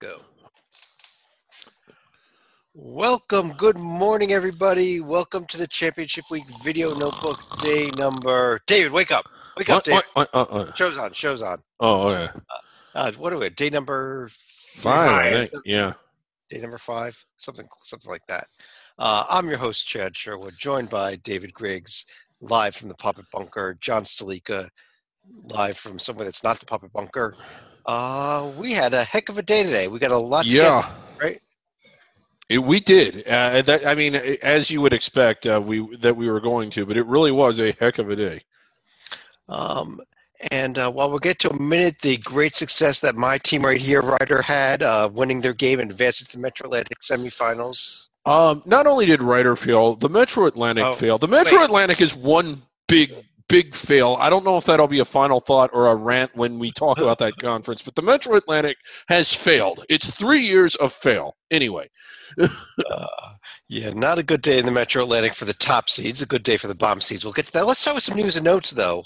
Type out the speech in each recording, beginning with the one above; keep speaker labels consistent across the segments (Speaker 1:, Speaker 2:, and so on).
Speaker 1: Go. Welcome. Good morning, everybody. Welcome to the Championship Week Video Notebook Day number. David, wake up. Wake up, David. Show's on. Show's on.
Speaker 2: Oh, yeah.
Speaker 1: What are we at? Day number
Speaker 2: 5, I think. Yeah.
Speaker 1: Day number 5, something like that. I'm your host, Chad Sherwood, joined by David Griggs, live from the Puppet Bunker. John Stalika, live from somewhere that's not the Puppet Bunker. We had a heck of a day today. We got a lot to get to, right?
Speaker 2: We did. As you would expect, we were going to, but it really was a heck of a day.
Speaker 1: And while we'll get to a minute, the great success that my team right here, Ryder, had winning their game and advancing to the Metro Atlantic semifinals.
Speaker 2: Not only did Ryder fail, the Metro Atlantic failed. The Metro Atlantic is one big fail. I don't know if that'll be a final thought or a rant when we talk about that conference, but the Metro Atlantic has failed. It's 3 years of fail. Anyway.
Speaker 1: Yeah, not a good day in the Metro Atlantic for the top seeds. A good day for the bottom seeds. We'll get to that. Let's start with some news and notes, though.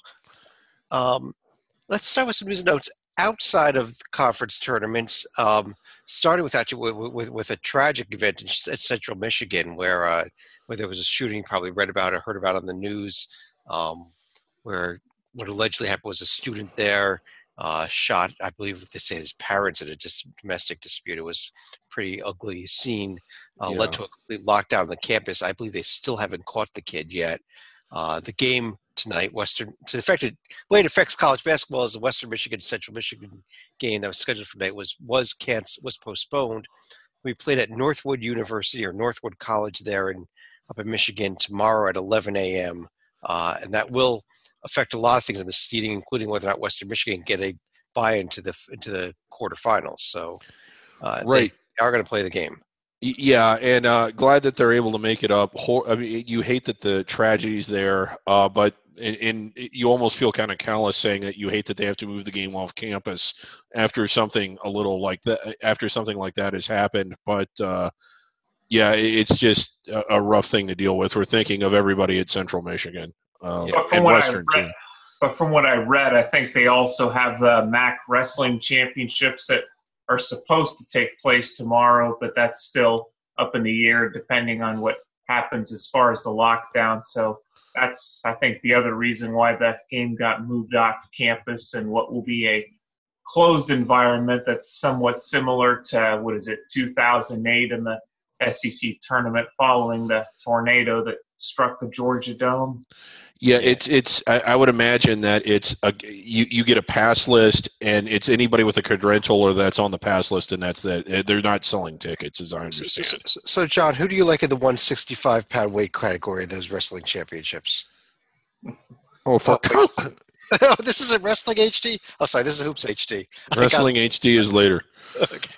Speaker 1: Let's start with some news and notes outside of conference tournaments. Starting with actually with a tragic event at Central Michigan, where there was a shooting. You probably read about it, heard about it on the news. Where what allegedly happened was a student there shot, I believe they say, his parents in a domestic dispute. It was a pretty ugly scene, led to a complete lockdown on the campus. I believe they still haven't caught the kid yet. The game tonight, the way it affects college basketball is the Western Michigan Central Michigan game that was scheduled for tonight was postponed. We played at Northwood University or Northwood College there up in Michigan tomorrow at 11 a.m. And that will affect a lot of things in the seeding, including whether or not Western Michigan get a buy-in into the quarterfinals. So
Speaker 2: right.
Speaker 1: They are going to play the game.
Speaker 2: Yeah, and glad that they're able to make it up. I mean, you hate that the tragedy's there, but you almost feel kind of callous saying that you hate that they have to move the game off campus after something like that has happened. But yeah, it's just a rough thing to deal with. We're thinking of everybody at Central Michigan and Western too.
Speaker 3: But from what I read, I think they also have the MAC Wrestling Championships that are supposed to take place tomorrow, but that's still up in the air depending on what happens as far as the lockdown. So that's, I think, the other reason why that game got moved off campus and what will be a closed environment that's somewhat similar to, 2008 in the SEC tournament following the tornado that struck the Georgia Dome.
Speaker 2: Yeah, it's. I would imagine that you get a pass list, and it's anybody with a credential that's on the pass list, and that's that. They're not selling tickets, as I understand.
Speaker 1: So, John, who do you like in the 165-pound weight category of those wrestling championships? This isn't Wrestling HD? Oh, sorry, this is Hoops HD.
Speaker 2: Wrestling HD is later.
Speaker 1: Okay.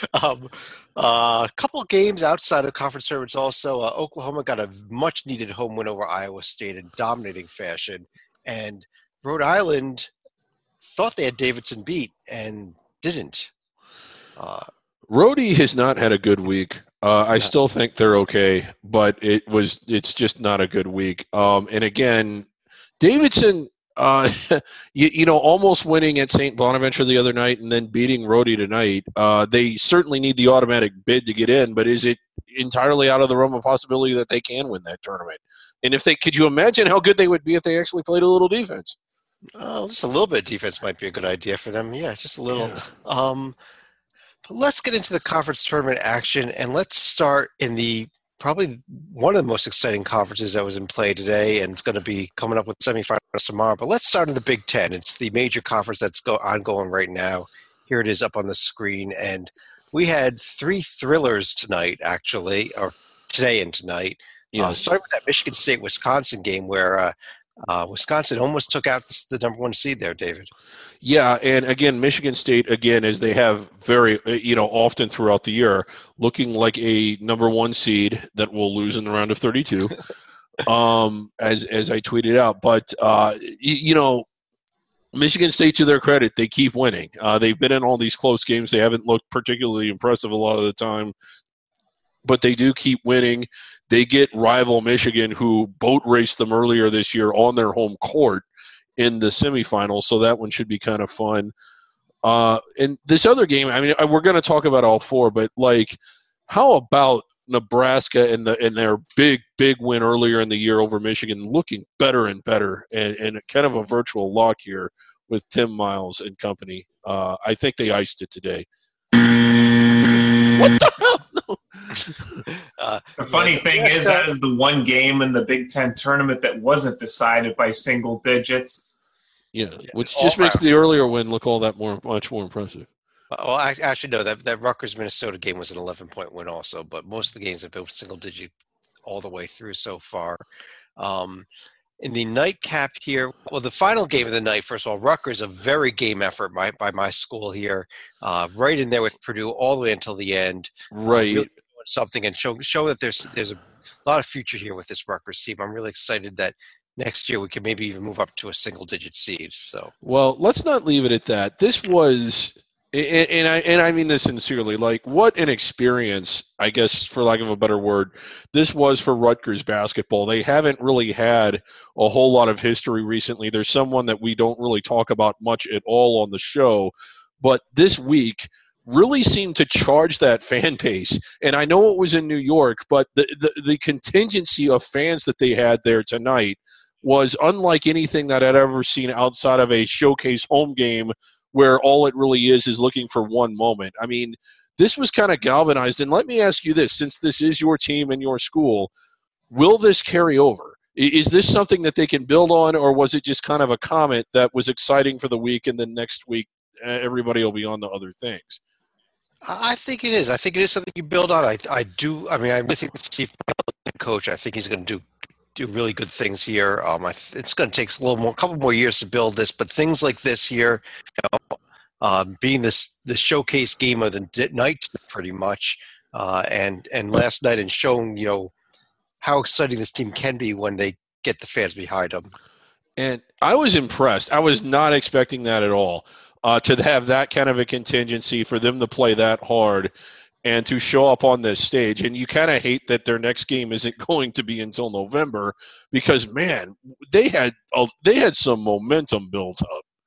Speaker 1: A couple of games outside of conference tournaments also. Oklahoma got a much-needed home win over Iowa State in dominating fashion. And Rhode Island thought they had Davidson beat and didn't.
Speaker 2: Rhodey has not had a good week. I still think they're okay, but it's just not a good week. And again, Davidson, almost winning at St. Bonaventure the other night and then beating Rhodey tonight. They certainly need the automatic bid to get in, but is it entirely out of the realm of possibility that they can win that tournament? And could you imagine how good they would be if they actually played a little defense?
Speaker 1: Just a little bit of defense might be a good idea for them. Yeah, just a little. Yeah. But let's get into the conference tournament action, and let's start in probably one of the most exciting conferences that was in play today, and it's going to be coming up with semifinals tomorrow. But let's start in the Big Ten. It's the major conference that's ongoing right now. Here it is up on the screen. And we had 3 thrillers tonight, actually, or today and tonight. Starting with that Michigan State-Wisconsin game where Wisconsin almost took out the number 1 seed there, David.
Speaker 2: Yeah, and again, Michigan State, as they have very, often throughout the year, looking like a number 1 seed that will lose in the round of 32, as I tweeted out. But, Michigan State, to their credit, they keep winning. They've been in all these close games. They haven't looked particularly impressive a lot of the time, but they do keep winning. They get rival Michigan, who boat raced them earlier this year on their home court in the semifinals, so that one should be kind of fun. And this other game, I mean, we're going to talk about all four, but like, how about Nebraska and their big win earlier in the year over Michigan, looking better and better, and kind of a virtual lock here with Tim Miles and company. I think they iced it today. What the hell? No.
Speaker 3: The funny thing is that is the one game in the Big Ten tournament that wasn't decided by single digits.
Speaker 2: Yeah, which just makes the earlier win look all that much more impressive.
Speaker 1: Well, actually, no. That Rutgers-Minnesota game was an 11-point win also, but most of the games have been single-digit all the way through so far. In the nightcap here, well, the final game of the night, first of all, Rutgers, a very game effort by my school here, right in there with Purdue all the way until the end.
Speaker 2: Right.
Speaker 1: Really doing something and show that there's a lot of future here with this Rutgers team. I'm really excited that next year we can maybe even move up to a single-digit seed. So,
Speaker 2: well, let's not leave it at that. This was. And I mean this sincerely, like, what an experience, I guess, for lack of a better word, this was for Rutgers basketball. They haven't really had a whole lot of history recently. There's someone that we don't really talk about much at all on the show, but this week really seemed to charge that fan base. And I know it was in New York, but the contingency of fans that they had there tonight was unlike anything that I'd ever seen outside of a showcase home game where all it really is looking for one moment. I mean, this was kind of galvanized. And let me ask you this, since this is your team and your school, will this carry over? Is this something that they can build on, or was it just kind of a comment that was exciting for the week and then next week everybody will be on to other things?
Speaker 1: I think it is. I think it is something you build on. I do. I mean, I really think Steve, coach, I think he's going to do really good things here. It's going to take a couple more years to build this, but things like this here, being the showcase game of the night, pretty much, and last night, and showing how exciting this team can be when they get the fans behind them.
Speaker 2: And I was impressed. I was not expecting that at all. To have that kind of a contingency, for them to play that hard, and to show up on this stage. And you kind of hate that their next game isn't going to be until November, because, man, they had some momentum built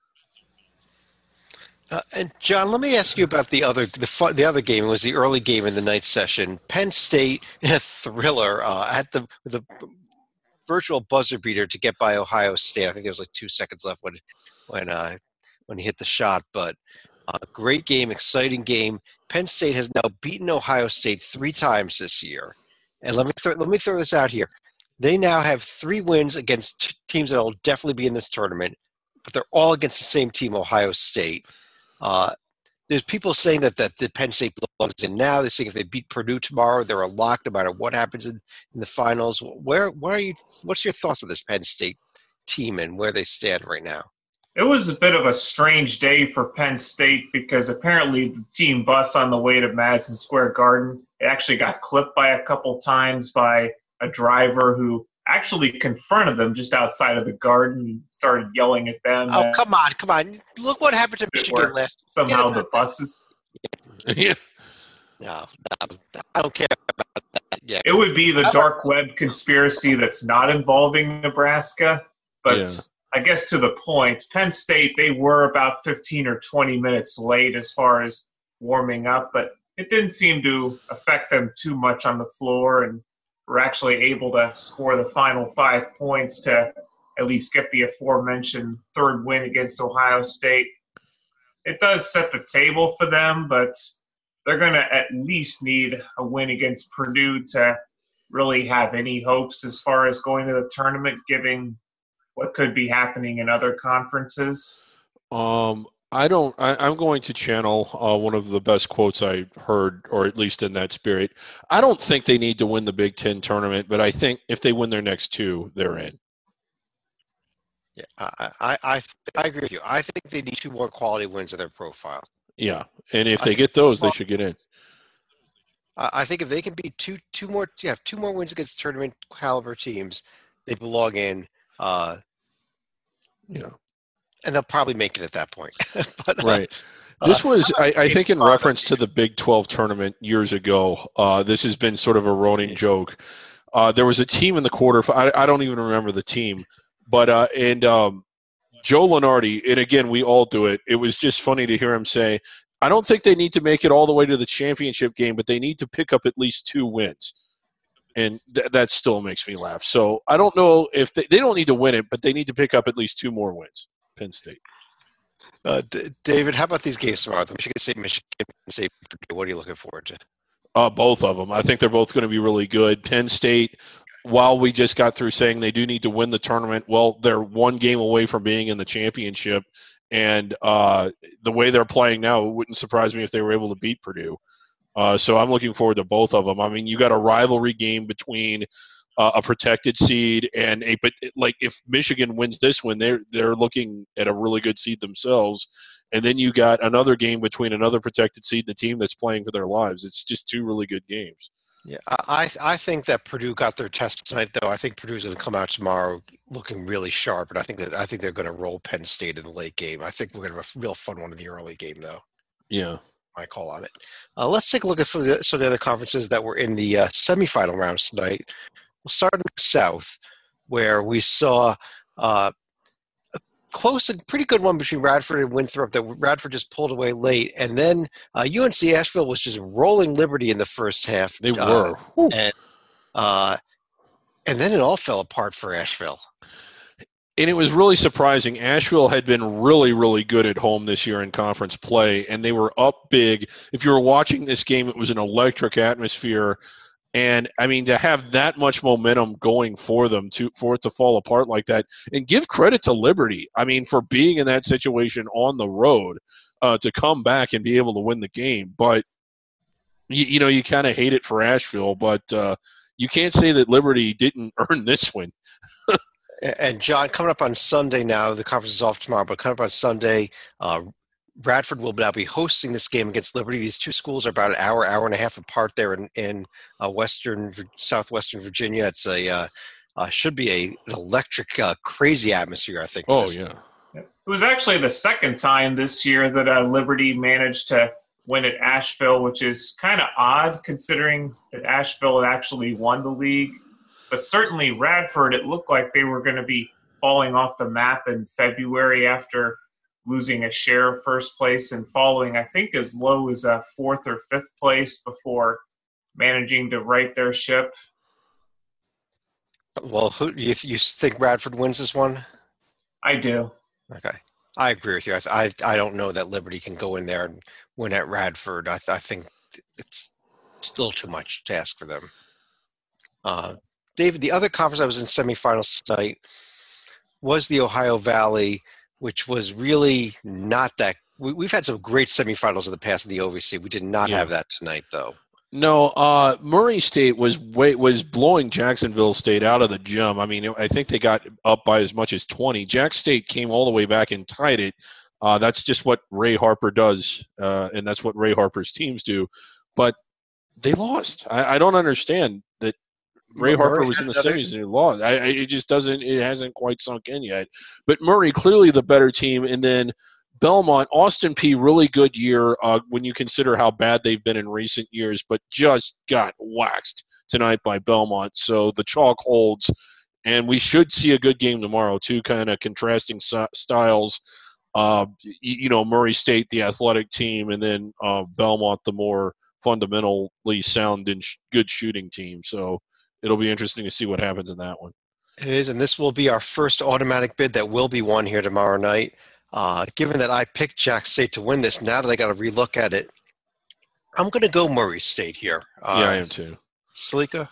Speaker 2: up.
Speaker 1: And John, let me ask you about the other game. It was the early game in the night session. Penn State in a thriller at the virtual buzzer beater to get by Ohio State. I think there was like 2 seconds left when he hit the shot, but. Great game, exciting game. Penn State has now beaten Ohio State 3 times this year. And let me throw this out here. They now have 3 wins against teams that will definitely be in this tournament, but they're all against the same team, Ohio State. There's people saying that the Penn State belongs in now. They're saying if they beat Purdue tomorrow, they're a lock no matter what happens in the finals. What's your thoughts on this Penn State team and where they stand right now?
Speaker 3: It was a bit of a strange day for Penn State because apparently the team bus on the way to Madison Square Garden, it actually got clipped by a couple times by a driver who actually confronted them just outside of the Garden and started yelling at them.
Speaker 1: Oh, come on. Look what happened to Michigan last.
Speaker 3: Somehow the buses.
Speaker 2: Yeah.
Speaker 1: No, I don't care about that. Yeah.
Speaker 3: It would be the dark web conspiracy that's not involving Nebraska, but... Yeah. I guess to the point, Penn State, they were about 15 or 20 minutes late as far as warming up, but it didn't seem to affect them too much on the floor, and were actually able to score the final 5 points to at least get the aforementioned 3rd win against Ohio State. It does set the table for them, but they're going to at least need a win against Purdue to really have any hopes as far as going to the tournament, giving what could be happening in other conferences?
Speaker 2: I'm going to channel one of the best quotes I heard, or at least in that spirit. I don't think they need to win the Big Ten tournament, but I think if they win their next 2, they're in.
Speaker 1: Yeah, I agree with you. I think they need 2 more quality wins in their profile.
Speaker 2: Yeah, and if they get those, they should get in.
Speaker 1: I think if they can beat two more wins against tournament caliber teams, they belong in.
Speaker 2: Yeah,
Speaker 1: and they'll probably make it at that point. But,
Speaker 2: right. This was, I think, in reference to the Big 12 tournament years ago. This has been sort of a running joke. There was a team in the quarter. I don't even remember the team, but Joe Lunardi, and again, we all do it. It was just funny to hear him say, I don't think they need to make it all the way to the championship game, but they need to pick up at least 2 wins. And that still makes me laugh. So I don't know if they don't need to win it, but they need to pick up at least 2 more wins, Penn State.
Speaker 1: David, how about these games tomorrow? Michigan State, Penn State, what are you looking forward to?
Speaker 2: Both of them. I think they're both going to be really good. Penn State, while we just got through saying they do need to win the tournament, well, they're 1 game away from being in the championship. And the way they're playing now, it wouldn't surprise me if they were able to beat Purdue. So I'm looking forward to both of them. I mean, you got a rivalry game between a protected seed and but like if Michigan wins this one, they're looking at a really good seed themselves. And then you got another game between another protected seed and the team that's playing for their lives. It's just 2 really good games.
Speaker 1: Yeah, I think that Purdue got their test tonight, though. I think Purdue's going to come out tomorrow looking really sharp, and I think they're going to roll Penn State in the late game. I think we're going to have a real fun one in the early game, though.
Speaker 2: Yeah.
Speaker 1: My call on it. Let's take a look at some of the other conferences that were in the semifinal rounds tonight. We'll start in the South, where we saw a close and pretty good one between Radford and Winthrop that Radford just pulled away late. And then UNC Asheville was just rolling Liberty in the first half.
Speaker 2: They were.
Speaker 1: And then it all fell apart for Asheville.
Speaker 2: And it was really surprising. Asheville had been really, really good at home this year in conference play, and they were up big. If you were watching this game, it was an electric atmosphere. And, I mean, to have that much momentum going for them, for it to fall apart like that, and give credit to Liberty, I mean, for being in that situation on the road to come back and be able to win the game. But, you kind of hate it for Asheville, but you can't say that Liberty didn't earn this win.
Speaker 1: And, John, coming up on Sunday now, the conference is off tomorrow, but coming up on Sunday, Radford will now be hosting this game against Liberty. These 2 schools are about an hour and a half apart there in southwestern Virginia. It's should be an electric, crazy atmosphere, I think.
Speaker 2: Yeah.
Speaker 3: It was actually the second time this year that Liberty managed to win at Asheville, which is kind of odd considering that Asheville had actually won the league. But certainly Radford, it looked like they were going to be falling off the map in February after losing a share of first place and falling, I think, as low as 4th or 5th place before managing to right their ship.
Speaker 1: Well, you think Radford wins this one?
Speaker 3: I do.
Speaker 1: Okay. I agree with you. I don't know that Liberty can go in there and win at Radford. I think it's still too much to ask for them. David, the other conference I was in semifinals tonight was the Ohio Valley, which was really not that. We've had some great semifinals in the past in the OVC. We did not have that tonight, though.
Speaker 2: No, Murray State was blowing Jacksonville State out of the gym. I mean, I think they got up by as much as 20. Jack State came all the way back and tied it. That's just what Ray Harper does, and that's what Ray Harper's teams do. But they lost. I don't understand that. Ray Harper was in the semis and he lost. It hasn't quite sunk in yet. But Murray, clearly the better team. And then Belmont, Austin Peay, really good year when you consider how bad they've been in recent years, but just got waxed tonight by Belmont. So the chalk holds, and we should see a good game tomorrow. 2 kind of contrasting styles. Murray State, the athletic team, and then Belmont, the more fundamentally sound and good shooting team. So it'll be interesting to see what happens in that one.
Speaker 1: It is, and this will be our first automatic bid that will be won here tomorrow night. Given that I picked Jack State to win this, now that I got to relook at it, I'm going to go Murray State here.
Speaker 2: I am too.
Speaker 1: Salika?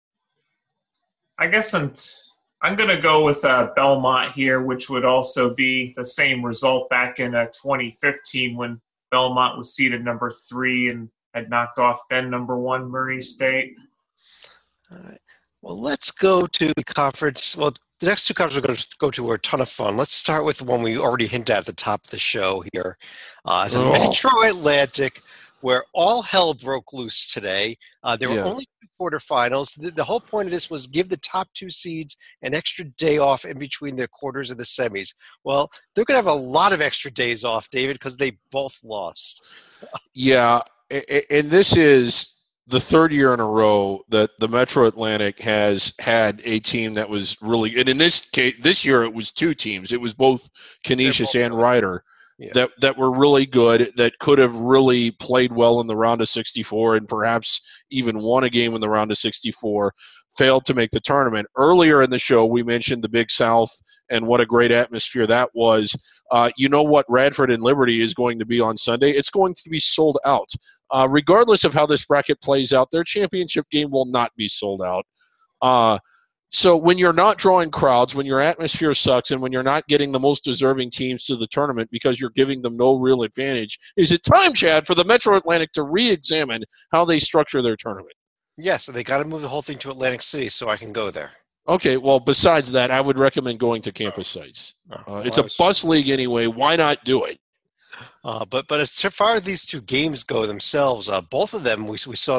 Speaker 3: I guess I'm going to go with Belmont here, which would also be the same result back in 2015 when Belmont was seeded number 3 and had knocked off then number 1 Murray State.
Speaker 1: All right. Well, let's go to the conference. Well, the next 2 conferences we're going to go to are a ton of fun. Let's start with the one we already hinted at the top of the show here. It's a Metro Atlantic, where all hell broke loose today. There were only 2 quarterfinals. The whole point of this was give the top 2 seeds an extra day off in between the quarters and the semis. Well, they're going to have a lot of extra days off, David, because they both lost.
Speaker 2: Yeah, and this is the third year in a row that the Metro Atlantic has had a team that was really, and in this case, this year it was two teams. It was both Canisius and Rider that were really good, that could have really played well in the round of 64 and perhaps even won a game in the round of 64, failed to make the tournament. Earlier in the show, we mentioned the Big South and what a great atmosphere that was. You know what Radford and Liberty is going to be on Sunday? It's going to be sold out. Regardless of how this bracket plays out, their championship game will not be sold out. So when you're not drawing crowds, when your atmosphere sucks, and when you're not getting the most deserving teams to the tournament because you're giving them no real advantage, is it time, Chad, for the Metro Atlantic to re-examine how they structure their tournament?
Speaker 1: Yes, they got to move the whole thing to Atlantic City so I can go there.
Speaker 2: Okay, well, besides that, I would recommend going to campus sites. It's a bus league anyway. Why not do it?
Speaker 1: But as far as these two games go themselves, both of them we saw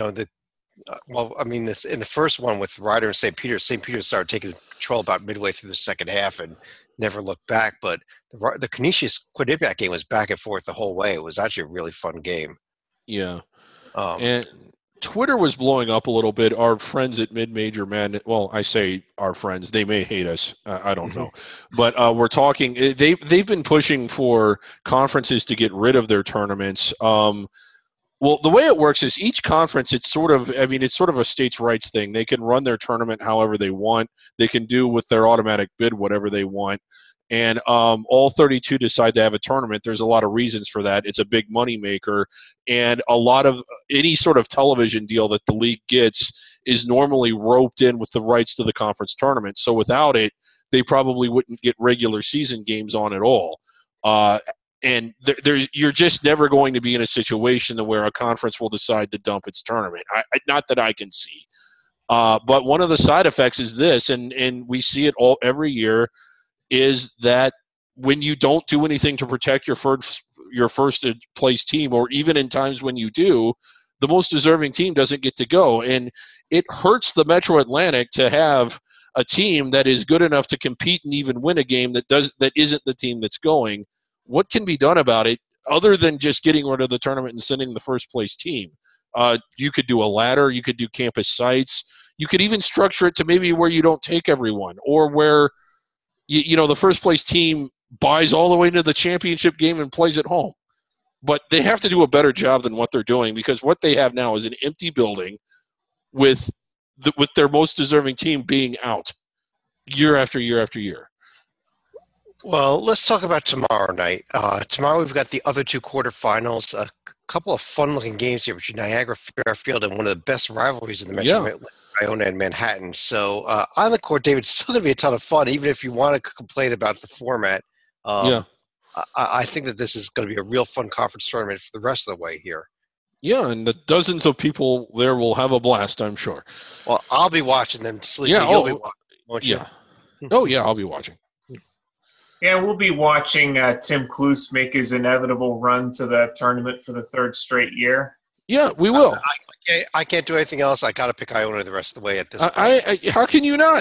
Speaker 1: this in the first one with Rider and St. Peter. St. Peter started taking control about midway through the second half and never looked back. But the Canisius Quinnipiac game was back and forth the whole way. It was actually a really fun game.
Speaker 2: Yeah, and Twitter was blowing up a little bit. Our friends at Mid-Major Madness, well, I say our friends, they may hate us. I don't know. But we're talking, they've been pushing for conferences to get rid of their tournaments. Well, the way it works is each conference, it's sort of a states' rights thing. They can run their tournament however they want. They can do with their automatic bid whatever they want. And all 32 decide to have a tournament. There's a lot of reasons for that. It's a big money maker. And a lot of any sort of television deal that the league gets is normally roped in with the rights to the conference tournament. So without it, they probably wouldn't get regular season games on at all. And you're just never going to be in a situation where a conference will decide to dump its tournament. Not that I can see. But one of the side effects is this, and we see it every year, is that when you don't do anything to protect your first place team, or even in times when you do, the most deserving team doesn't get to go. And it hurts the Metro Atlantic to have a team that is good enough to compete and even win a game that isn't the team that's going. What can be done about it other than just getting rid of the tournament and sending the first place team? You could do a ladder. You could do campus sites. You could even structure it to maybe where you don't take everyone, or where the first place team buys all the way into the championship game and plays at home. But they have to do a better job than what they're doing, because what they have now is an empty building with their most deserving team being out year after year after year.
Speaker 1: Well, let's talk about tomorrow night. Tomorrow we've got the other two quarterfinals, a couple of fun-looking games here between Niagara Fairfield and one of the best rivalries in the Metro Iona and Manhattan. So on the court, David, it's still going to be a ton of fun, even if you want to complain about the format. I think that this is going to be a real fun conference tournament for the rest of the way here.
Speaker 2: Yeah, and the dozens of people there will have a blast, I'm sure.
Speaker 1: Well, I'll be watching them. Sleepy, you'll be watching, won't you?
Speaker 2: Yeah. Oh, yeah, I'll be watching.
Speaker 3: Yeah, we'll be watching Tim Kluse make his inevitable run to the tournament for the third straight year.
Speaker 2: Yeah, we will.
Speaker 1: I can't do anything else. I got to pick Iona the rest of the way at this point.
Speaker 2: How can you not?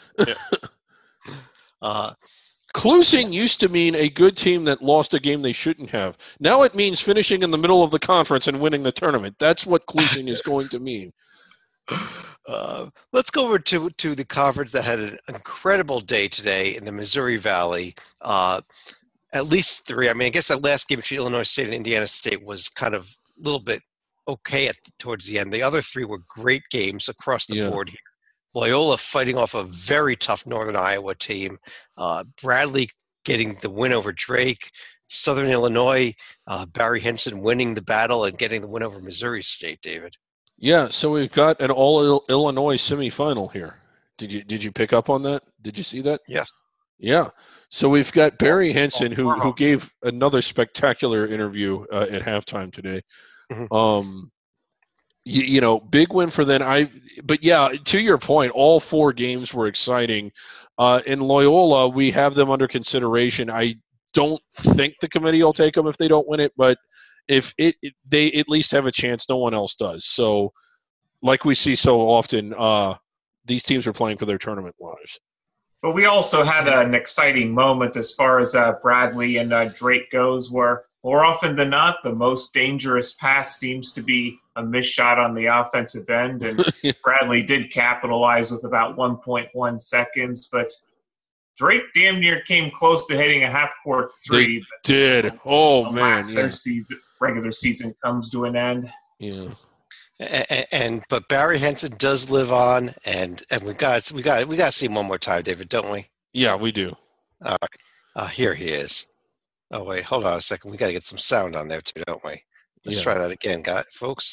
Speaker 1: Yeah.
Speaker 2: Clusing used to mean a good team that lost a game they shouldn't have. Now it means finishing in the middle of the conference and winning the tournament. That's what clusing is going to mean.
Speaker 1: Let's go over to the conference that had an incredible day today in the Missouri Valley. At least three. I mean, I guess that last game between Illinois State and Indiana State was kind of a little bit okay towards the end. The other three were great games across the board here. Loyola fighting off a very tough Northern Iowa team. Bradley getting the win over Drake. Southern Illinois, Barry Henson winning the battle and getting the win over Missouri State, David.
Speaker 2: Yeah, so we've got an all-Illinois semifinal here. Did you pick up on that? Did you see that?
Speaker 1: Yeah.
Speaker 2: Yeah. So we've got Barry Henson, who gave another spectacular interview at halftime today. Mm-hmm. Big win for them. But yeah, to your point, all four games were exciting. In Loyola, we have them under consideration. I don't think the committee will take them if they don't win it, but if they at least have a chance, no one else does. So, like we see so often, these teams are playing for their tournament lives.
Speaker 3: But we also had an exciting moment as far as Bradley and Drake goes, where more often than not, the most dangerous pass seems to be a missed shot on the offensive end, and Bradley did capitalize with about 1.1 seconds, but Drake damn near came close to hitting a half-court three.
Speaker 2: They did. Oh, man.
Speaker 3: Their regular season comes to an end.
Speaker 2: Yeah.
Speaker 1: But Barry Henson does live on, and we got to see him one more time, David, don't we?
Speaker 2: Yeah, we do.
Speaker 1: All right, here he is. Oh wait, hold on a second. We got to get some sound on there too, don't we? Let's try that again, folks.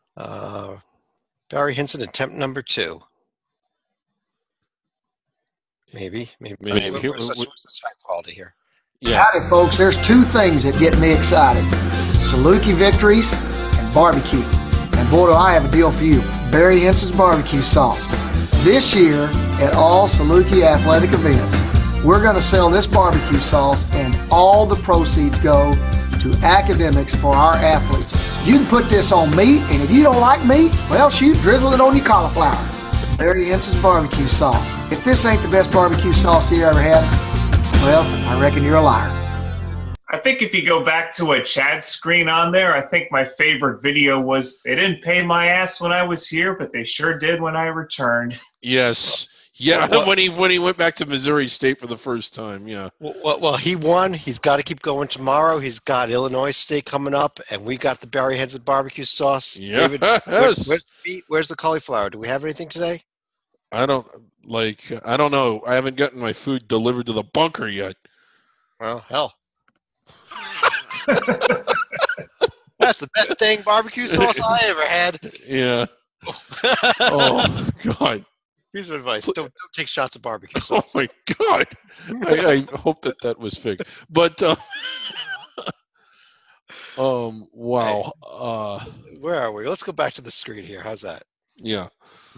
Speaker 1: Barry Henson, attempt number 2. Maybe. What's the sound quality here?
Speaker 4: Yeah. Howdy, folks. There's 2 things that get me excited: Saluki victories and barbecue. And boy, do I have a deal for you. Barry Henson's barbecue sauce. This year, at all Saluki athletic events, we're going to sell this barbecue sauce, and all the proceeds go to academics for our athletes. You can put this on meat, and if you don't like meat, well, shoot, drizzle it on your cauliflower. Barry Henson's barbecue sauce. If this ain't the best barbecue sauce you ever had, well, I reckon you're a liar.
Speaker 3: I think if you go back to a Chad screen on there, I think my favorite video was, they didn't pay my ass when I was here, but they sure did when I returned.
Speaker 2: Yes. Yeah, when he went back to Missouri State for the first time, yeah.
Speaker 1: Well, he won. He's got to keep going tomorrow. He's got Illinois State coming up, and we got the Barry Henson barbecue sauce.
Speaker 2: Yes.
Speaker 1: David, where's the cauliflower? Do we have anything today?
Speaker 2: I don't know. I haven't gotten my food delivered to the bunker yet.
Speaker 1: Well, hell. That's the best dang barbecue sauce I ever had.
Speaker 2: Yeah. Oh, God.
Speaker 1: Piece of advice: don't take shots of barbecue sauce.
Speaker 2: Oh my God! I hope that was fake. But wow.
Speaker 1: Where are we? Let's go back to the screen here. How's that?
Speaker 2: Yeah.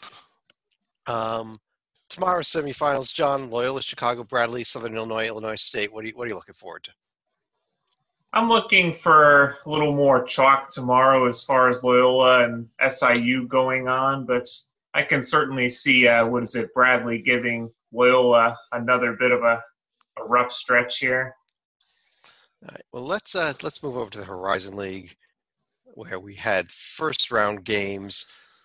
Speaker 1: Tomorrow's semifinals: John, Loyola, Chicago, Bradley, Southern Illinois, Illinois State. What are you looking forward to?
Speaker 3: I'm looking for a little more chalk tomorrow as far as Loyola and SIU going on, but I can certainly see, Bradley giving Loyola another bit of a rough stretch here.
Speaker 1: All right, well, let's move over to the Horizon League, where we had first-round games.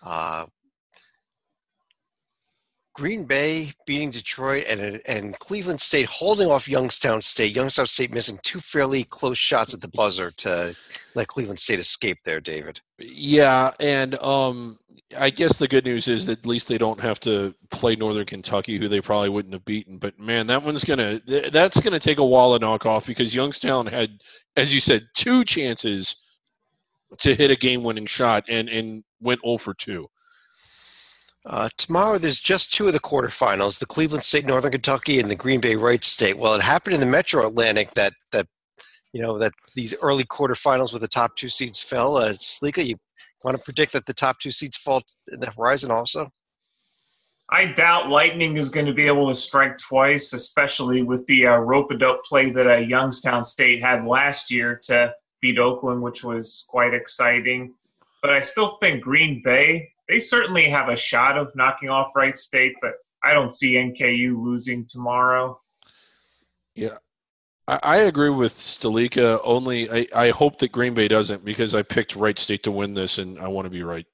Speaker 1: Green Bay beating Detroit and Cleveland State holding off Youngstown State. Youngstown State missing 2 fairly close shots at the buzzer to let Cleveland State escape there, David.
Speaker 2: Yeah, and I guess the good news is that at least they don't have to play Northern Kentucky, who they probably wouldn't have beaten. But, man, that's going to take a while to knock off, because Youngstown had, as you said, 2 chances to hit a game-winning shot and went 0 for 2.
Speaker 1: Tomorrow there's just 2 of the quarterfinals, the Cleveland State, Northern Kentucky, and the Green Bay Wright State. Well, it happened in the Metro Atlantic that these early quarterfinals with the top 2 seeds fell. Slika, you want to predict that the top 2 seeds fall in the Horizon also?
Speaker 3: I doubt Lightning is going to be able to strike twice, especially with the rope-a-dope play that Youngstown State had last year to beat Oakland, which was quite exciting. But I still think Green Bay, they certainly have a shot of knocking off Wright State, but I don't see NKU losing tomorrow.
Speaker 2: Yeah, I agree with Stalika. Only I hope that Green Bay doesn't, because I picked Wright State to win this, and I want to be right.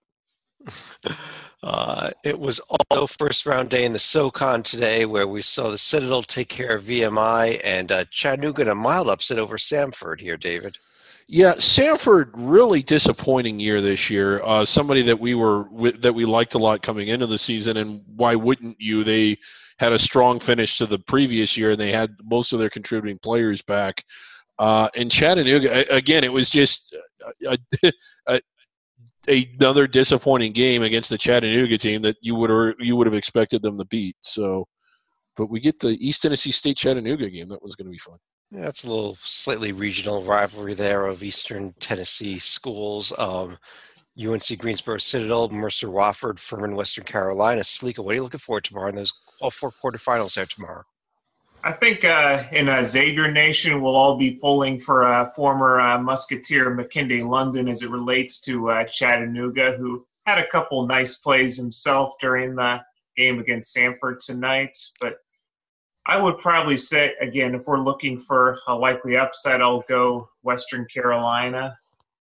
Speaker 1: It was also first-round day in the SoCon today, where we saw the Citadel take care of VMI, and Chattanooga in a mild upset over Samford here, David.
Speaker 2: Yeah, Samford, really disappointing year this year. Somebody that we liked a lot coming into the season, and why wouldn't you? They had a strong finish to the previous year, and they had most of their contributing players back. And Chattanooga, again, it was just another disappointing game against the Chattanooga team that you would have expected them to beat. So, but we get the East Tennessee State Chattanooga game. That was going to be fun.
Speaker 1: Yeah, it's a little slightly regional rivalry there of Eastern Tennessee schools. UNC Greensboro Citadel, Mercer Wofford, Furman, Western Carolina. Salika, what are you looking forward to tomorrow in those all 4 quarterfinals there tomorrow?
Speaker 3: I think in Xavier Nation, we'll all be pulling for former Musketeer McKinday London as it relates to Chattanooga, who had a couple nice plays himself during the game against Samford tonight. But I would probably say, again, if we're looking for a likely upset, I'll go Western Carolina.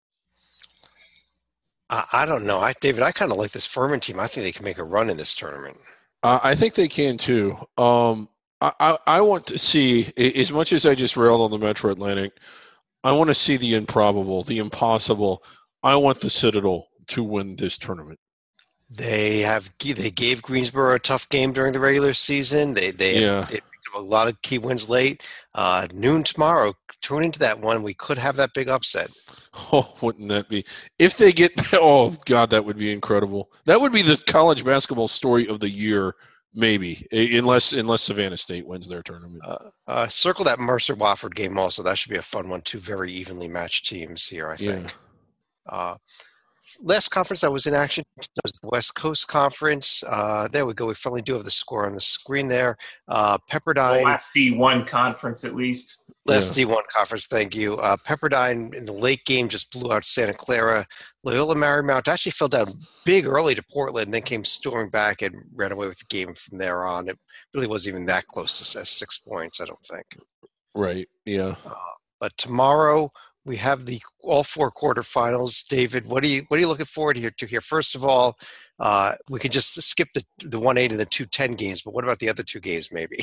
Speaker 1: I don't know. David, I kind of like this Furman team. I think they can make a run in this tournament.
Speaker 2: I think they can too. I want to see, as much as I just railed on the Metro Atlantic, I want to see the improbable, the impossible. I want the Citadel to win this tournament.
Speaker 1: They gave Greensboro a tough game during the regular season. They picked up a lot of key wins late. Noon tomorrow. Tune into that one. We could have that big upset.
Speaker 2: Oh, wouldn't that be? If they get – oh, God, that would be incredible. That would be the college basketball story of the year, maybe, unless Savannah State wins their tournament.
Speaker 1: Circle that Mercer-Wofford game also. That should be a fun one. Two very evenly matched teams here, I think. Yeah. Last conference that was in action was the West Coast Conference. There we go. We finally do have the score on the screen there. Pepperdine.
Speaker 3: The last D1 conference, at least.
Speaker 1: Last D1 conference, thank you. Pepperdine in the late game just blew out Santa Clara. Loyola Marymount actually fell down big early to Portland and then came storming back and ran away with the game from there on. It really wasn't even that close to 6 points, I don't think.
Speaker 2: Right, yeah.
Speaker 1: But tomorrow we have all 4 quarterfinals. David, what are you looking forward to here? First of all, we can just skip the 1-8 and the 2-10 games, but what about the other 2 games maybe?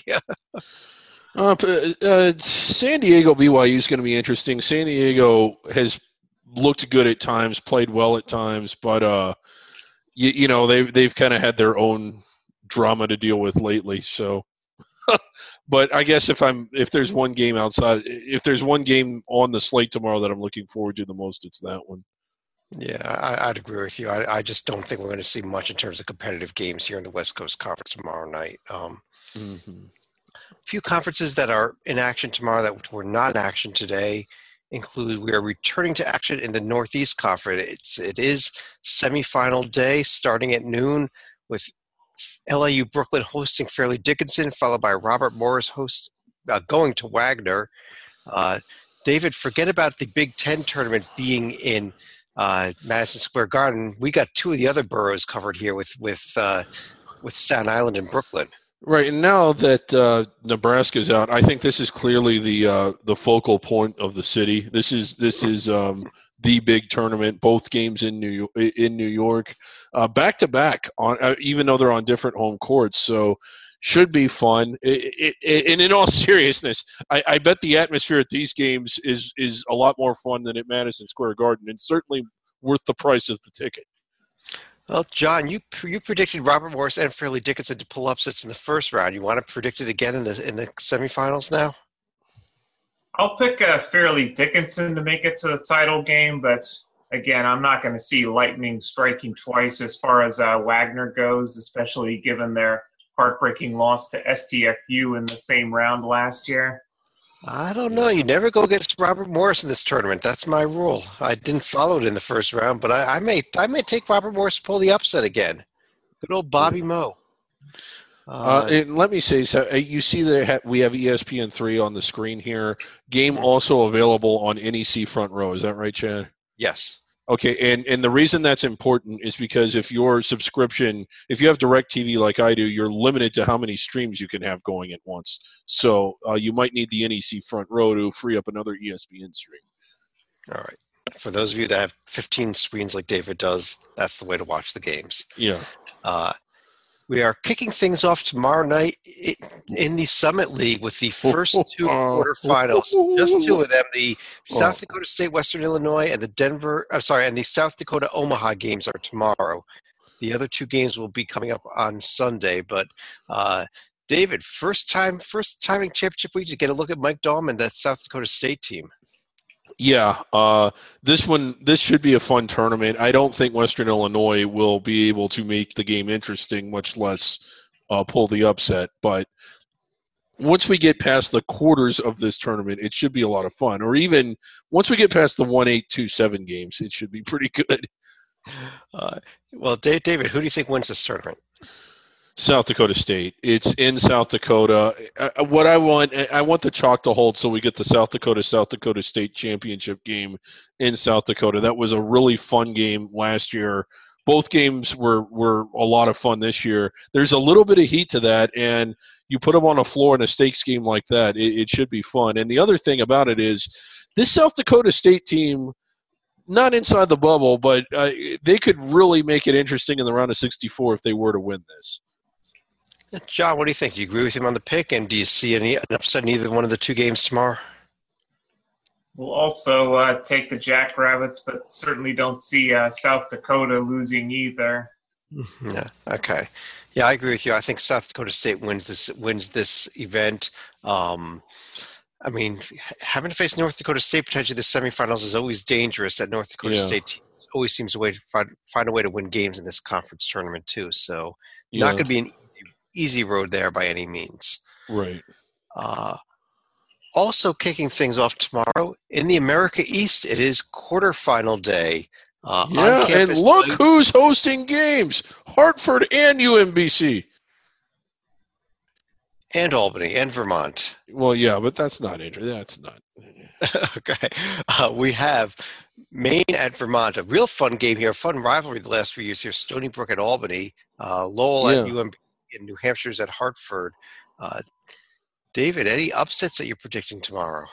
Speaker 2: San Diego BYU is going to be interesting. San Diego has looked good at times, played well at times, but they've kind of had their own drama to deal with lately. So, but I guess if there's one game on the slate tomorrow that I'm looking forward to the most, it's that one.
Speaker 1: Yeah, I'd agree with you. I just don't think we're going to see much in terms of competitive games here in the West Coast Conference tomorrow night. Few conferences that are in action tomorrow that were not in action today include we are returning to action in the Northeast Conference. It is semifinal day starting at noon with LIU Brooklyn hosting Fairleigh Dickinson, followed by Robert Morris going to Wagner. David, forget about the Big Ten tournament being in Madison Square Garden. We got 2 of the other boroughs covered here with Staten Island and Brooklyn.
Speaker 2: Right, and now that Nebraska's out, I think this is clearly the focal point of the city. This is the big tournament. Both games in New York, back to back on, even though they're on different home courts. So should be fun. And in all seriousness, I bet the atmosphere at these games is a lot more fun than at Madison Square Garden, and certainly worth the price of the ticket.
Speaker 1: Well, John, you predicted Robert Morris and Fairleigh Dickinson to pull upsets in the first round. You want to predict it again in the semifinals now?
Speaker 3: I'll pick Fairleigh Dickinson to make it to the title game, but again, I'm not going to see lightning striking twice as far as Wagner goes, especially given their heartbreaking loss to STFU in the same round last year.
Speaker 1: I don't know. You never go against Robert Morris in this tournament. That's my rule. I didn't follow it in the first round, but I may take Robert Morris to pull the upset again. Good old Bobby Moe.
Speaker 2: And let me say, so you see that we have ESPN3 on the screen here. Game also available on NEC Front Row. Is that right, Chad?
Speaker 1: Yes.
Speaker 2: Okay, and the reason that's important is because if you have DirecTV like I do, you're limited to how many streams you can have going at once. So you might need the NEC Front Row to free up another ESPN stream.
Speaker 1: All right. For those of you that have 15 screens like David does, that's the way to watch the games.
Speaker 2: Yeah.
Speaker 1: We are kicking things off tomorrow night in the Summit League with the first 2 quarterfinals. Just 2 of them, the South Dakota State Western Illinois and the South Dakota Omaha games are tomorrow. The other 2 games will be coming up on Sunday. But David, first time in championship week to get a look at Mike Dahlman and that South Dakota State team.
Speaker 2: Yeah, this should be a fun tournament. I don't think Western Illinois will be able to make the game interesting, much less pull the upset. But once we get past the quarters of this tournament, it should be a lot of fun. Or even once we get past the 1-8, 2-7 games, it should be pretty good.
Speaker 1: Well, David, who do you think wins this tournament?
Speaker 2: South Dakota State. It's in South Dakota. What I want the chalk to hold so we get the South Dakota State championship game in South Dakota. That was a really fun game last year both games were a lot of fun this year. There's a little bit of heat to that, and you put them on a floor in a stakes game like that, it should be fun. And the other thing about it is this South Dakota State team, not inside the bubble, but they could really make it interesting in the round of 64 if they were to win this.
Speaker 1: John, what do you think? Do you agree with him on the pick, and do you see an upset in either one of the two games tomorrow?
Speaker 3: We'll also take the Jackrabbits, but certainly don't see South Dakota losing either.
Speaker 1: Yeah. Okay. Yeah, I agree with you. I think South Dakota State wins this event. I mean, having to face North Dakota State potentially the semifinals is always dangerous. That North Dakota State team always seems to find a way to win games in this conference tournament too. So not going to be an easy road there by any means.
Speaker 2: Right.
Speaker 1: Also kicking things off tomorrow in the America East, it is quarterfinal day.
Speaker 2: And look who's hosting games: Hartford and UMBC.
Speaker 1: And Albany and Vermont.
Speaker 2: Well, yeah, but that's not interesting. That's not.
Speaker 1: Okay. We have Maine at Vermont. A real fun game here. Fun rivalry the last few years here. Stony Brook at Albany. Lowell at UMBC. And New Hampshire's at Hartford. David, any upsets that you're predicting tomorrow?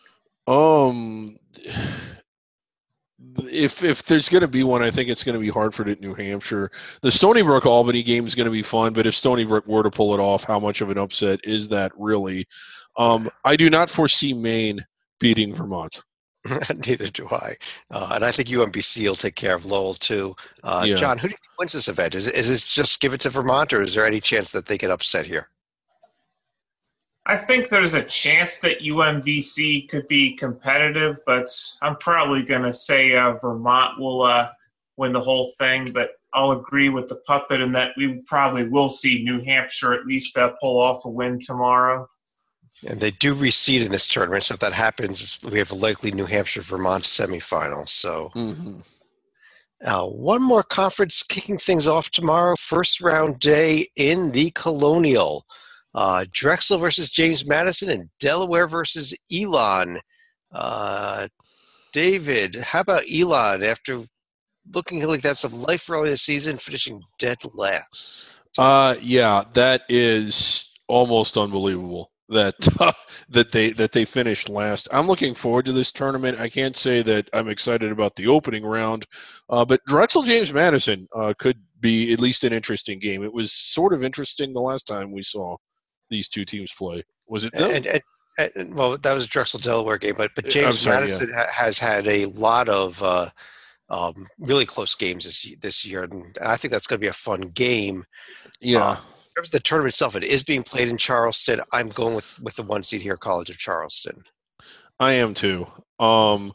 Speaker 2: If there's going to be one, I think it's going to be Hartford at New Hampshire. The Stony Brook Albany game is going to be fun, but if Stony Brook were to pull it off, how much of an upset is that really? I do not foresee Maine beating Vermont.
Speaker 1: Neither do I. And I think UMBC will take care of Lowell too. John, who do you think wins this event? Is this just give it to Vermont, or is there any chance that they get upset here?
Speaker 3: I think there's a chance that UMBC could be competitive, but I'm probably going to say Vermont will win the whole thing. But I'll agree with the puppet in that we probably will see New Hampshire at least pull off a win tomorrow.
Speaker 1: And they do reseed in this tournament, so if that happens, we have a likely New Hampshire-Vermont semifinal. So one more conference kicking things off tomorrow, first round day in the Colonial. Drexel versus James Madison and Delaware versus Elon. David, how about Elon after looking like that's some life early this season, finishing dead last?
Speaker 2: Yeah, that is almost unbelievable that they finished last. I'm looking forward to this tournament. I can't say that I'm excited about the opening round, but Drexel James Madison could be at least an interesting game. It was sort of interesting the last time we saw these two teams play. Was it? And
Speaker 1: well, that was a Drexel Delaware game, but James Madison has had a lot of really close games this year, and I think that's going to be a fun game.
Speaker 2: Yeah.
Speaker 1: In terms of the tournament itself, it is being played in Charleston. I'm going with the one seed here, College of Charleston.
Speaker 2: I am too. But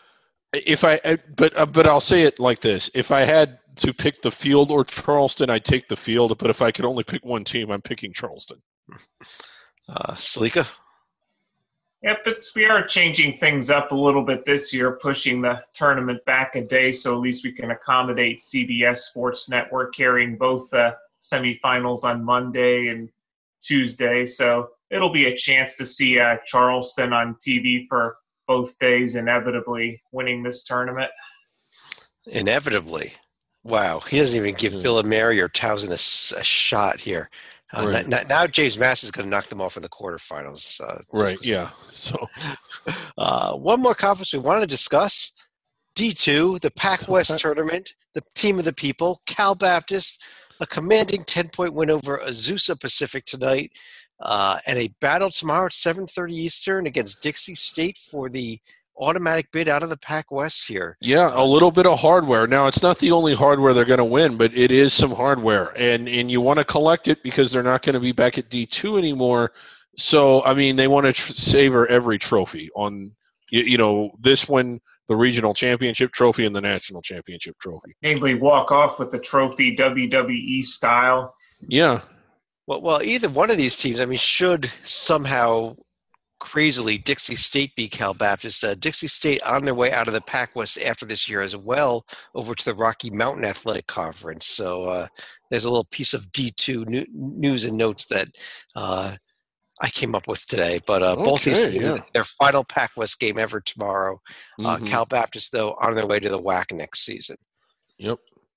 Speaker 2: I'll say it like this: if I had to pick the field or Charleston, I'd take the field. But if I could only pick one team, I'm picking Charleston.
Speaker 1: Salika?
Speaker 3: Yep, we are changing things up a little bit this year, pushing the tournament back a day, so at least we can accommodate CBS Sports Network carrying both semifinals on Monday and Tuesday. So it'll be a chance to see Charleston on TV for both days, inevitably winning this tournament.
Speaker 1: Inevitably. Wow. He doesn't even give Bill and Mary or Towson a shot here. Right. Now James Madison is going to knock them off in the quarterfinals.
Speaker 2: Right, yeah. So,
Speaker 1: one more conference we want to discuss, D2, the Pac West tournament, the team of the people, Cal Baptist, a commanding 10-point win over Azusa Pacific tonight, and a battle tomorrow at 7:30 Eastern against Dixie State for the automatic bid out of the Pac West here.
Speaker 2: Yeah, a little bit of hardware. Now, it's not the only hardware they're going to win, but it is some hardware. And you want to collect it because they're not going to be back at D2 anymore. So, I mean, they want to savor every trophy on, this one, the regional championship trophy and the national championship trophy.
Speaker 3: Namely, walk off with the trophy WWE style.
Speaker 2: Yeah.
Speaker 1: Well, either one of these teams, I mean, should somehow crazily Dixie State beat Cal Baptist. Dixie State on their way out of the Pac West after this year as well, over to the Rocky Mountain Athletic Conference. So there's a little piece of D2 news and notes that I came up with today. But both these teams, their final Pac West game ever tomorrow. Cal Baptist, though, on their way to the WAC next season.
Speaker 2: Yep.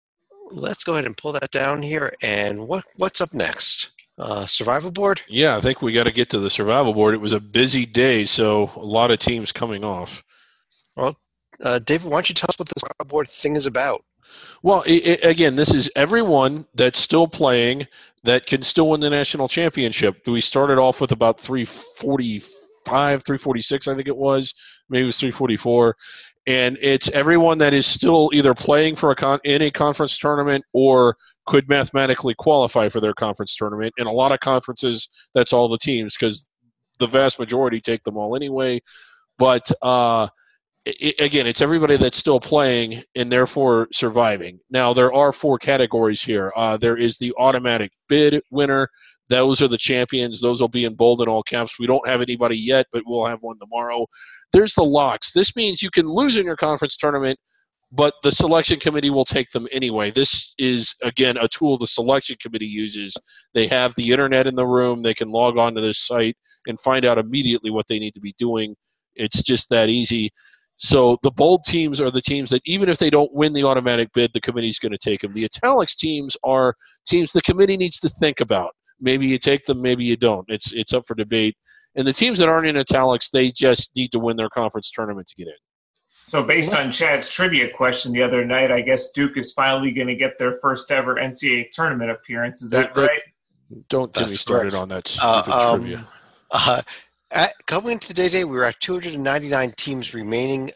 Speaker 1: Let's go ahead and pull that down here. And what's up next? Survival board?
Speaker 2: Yeah, I think we got to get to the survival board. It was a busy day, so a lot of teams coming off.
Speaker 1: Well, David, why don't you tell us what the survival board thing is about?
Speaker 2: Well, again, this is everyone that's still playing that can still win the national championship. We started off with about 345, 346, I think it was. Maybe it was 344. And it's everyone that is still either playing for in a conference tournament or could mathematically qualify for their conference tournament. In a lot of conferences, that's all the teams because the vast majority take them all anyway. But again, it's everybody that's still playing and therefore surviving. Now, there are 4 categories here. There is the automatic bid winner. Those are the champions. Those will be in bold and all caps. We don't have anybody yet, but we'll have one tomorrow. There's the locks. This means you can lose in your conference tournament, but the selection committee will take them anyway. This is, again, a tool the selection committee uses. They have the internet in the room. They can log on to this site and find out immediately what they need to be doing. It's just that easy. So the bold teams are the teams that even if they don't win the automatic bid, the committee's going to take them. The italics teams are teams the committee needs to think about. Maybe you take them, maybe you don't. It's up for debate. And the teams that aren't in italics, they just need to win their conference tournament to get in.
Speaker 3: So based on Chad's trivia question the other night, I guess Duke is finally going to get their first ever NCAA tournament appearance. Is that right?
Speaker 2: Don't get me started on that stupid trivia.
Speaker 1: Coming into the day, we were at 299 teams remaining.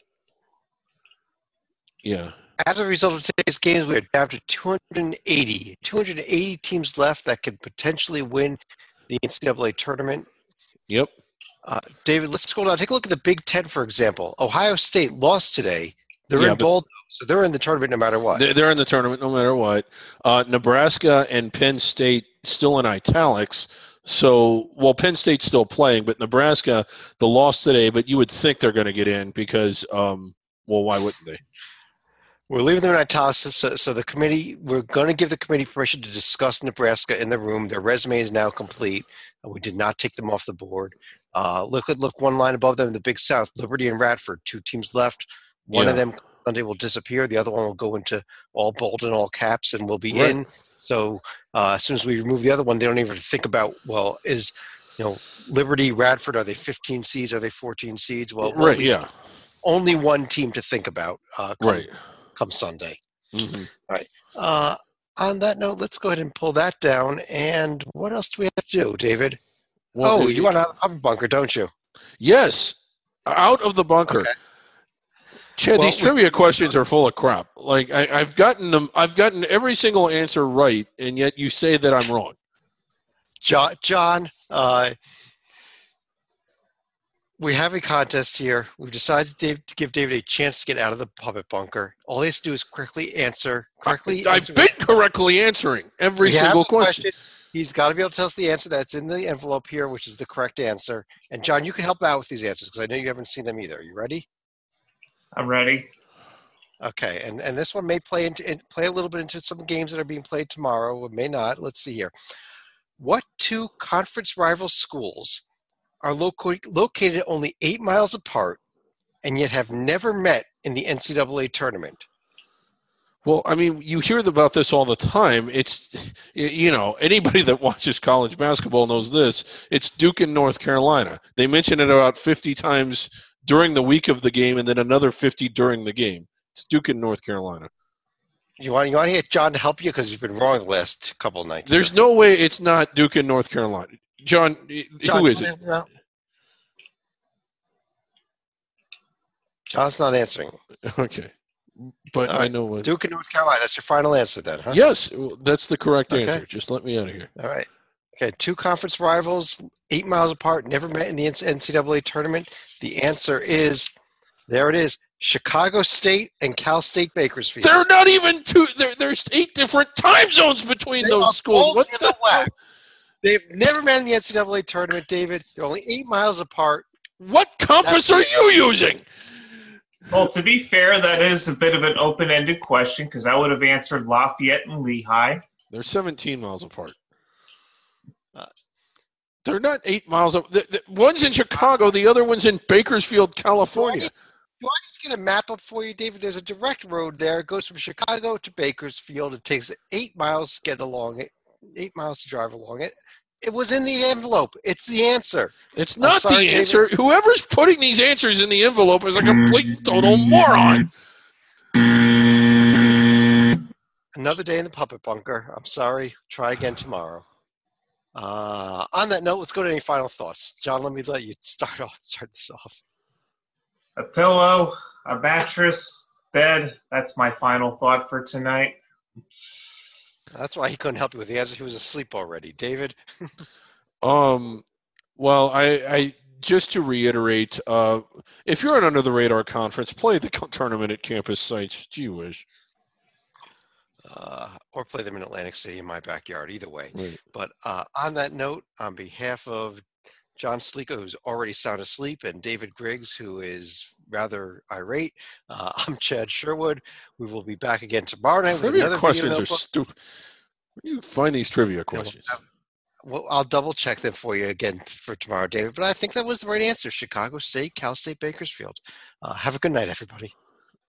Speaker 2: Yeah.
Speaker 1: As a result of today's games, we are down to 280. 280 teams left that could potentially win the NCAA tournament.
Speaker 2: Yep.
Speaker 1: David, let's scroll down. Take a look at the Big Ten, for example. Ohio State lost today. They're in bold, so they're in the tournament no matter what.
Speaker 2: They're in the tournament no matter what. Nebraska and Penn State still in italics. So, Penn State's still playing, but Nebraska, the loss today, but you would think they're going to get in because, why wouldn't they?
Speaker 1: We're leaving them in italics, so the committee, we're going to give the committee permission to discuss Nebraska in the room. Their resume is now complete. We did not take them off the board. Look one line above them, the Big South, Liberty and Radford, 2 teams left. One of them Sunday will disappear. The other one will go into all bold and all caps and will be in. So as soon as we remove the other one, they don't even think about, is Liberty, Radford, are they 15 seeds? Are they 14 seeds? Well, at least only one team to think about come Sunday.
Speaker 2: Mm-hmm.
Speaker 1: All right. On that note, let's go ahead and pull that down. And what else do we have to do, David? You want out of the puppet bunker, don't you?
Speaker 2: Yes, out of the bunker. Okay. Chad, these trivia questions are full of crap. Like I've gotten every single answer right, and yet you say that I'm wrong.
Speaker 1: John, we have a contest here. We've decided to give David a chance to get out of the puppet bunker. All he has to do is correctly answer.
Speaker 2: I've been correctly answering every single question.
Speaker 1: He's got to be able to tell us the answer that's in the envelope here, which is the correct answer. And John, you can help out with these answers because I know you haven't seen them either. Are you ready?
Speaker 3: I'm ready.
Speaker 1: Okay, and this one may play a little bit into some games that are being played tomorrow. It may not. Let's see here. What 2 conference rival schools are located only 8 miles apart and yet have never met in the NCAA tournament?
Speaker 2: Well, I mean, you hear about this all the time. It's, anybody that watches college basketball knows this. It's Duke and North Carolina. They mention it about 50 times during the week of the game and then another 50 during the game. It's Duke and North Carolina.
Speaker 1: You want to get John to help you because you've been wrong the last couple of nights.
Speaker 2: There's no way it's not Duke and North Carolina. John, who is it?
Speaker 1: John's not answering.
Speaker 2: Okay. But right. I know what.
Speaker 1: Duke and North Carolina. That's your final answer then, huh?
Speaker 2: Yes, that's the correct answer. Just let me out of here.
Speaker 1: All right. Okay, 2 conference rivals, 8 miles apart, never met in the NCAA tournament. The answer is, there it is, Chicago State and Cal State Bakersfield.
Speaker 2: They're not even 2. There's 8 different time zones between those schools. What the hell?
Speaker 1: They've never met in the NCAA tournament, David. They're only 8 miles apart.
Speaker 2: What compass are you using?
Speaker 3: Well, to be fair, that is a bit of an open-ended question because I would have answered Lafayette and Lehigh.
Speaker 2: They're 17 miles apart. They're not 8 miles up. One's in Chicago. The other one's in Bakersfield, California.
Speaker 1: Do I need to get a map up for you, David? There's a direct road there. It goes from Chicago to Bakersfield. It takes 8 miles to get along it, 8 miles to drive along it. It was in the envelope. It's the answer.
Speaker 2: It's not
Speaker 1: sorry,
Speaker 2: the answer.
Speaker 1: David.
Speaker 2: Whoever's putting these answers in the envelope is a complete total moron.
Speaker 1: Another day in the puppet bunker. I'm sorry. Try again tomorrow. On that note, let's go to any final thoughts. John, let you start this off.
Speaker 3: A pillow, a mattress, bed. That's my final thought for tonight.
Speaker 1: That's why he couldn't help you with the answer. He was asleep already. David?
Speaker 2: Well, I just to reiterate, if you're an Under the Radar conference, play the tournament at campus sites. Gee whiz.
Speaker 1: Or play them in Atlantic City in my backyard, either way.
Speaker 2: Right.
Speaker 1: But on that note, on behalf of John Slico, who's already sound asleep, and David Griggs, who is rather irate, I'm Chad Sherwood. We will be back again tomorrow night with
Speaker 2: Trivia
Speaker 1: another
Speaker 2: questions
Speaker 1: video
Speaker 2: are
Speaker 1: notebook.
Speaker 2: stupid. Where do you find these trivia questions?
Speaker 1: Well, I'll double check them for you again for tomorrow, David. But I think that was the right answer. Chicago State, Cal State, Bakersfield. Have a good night, everybody.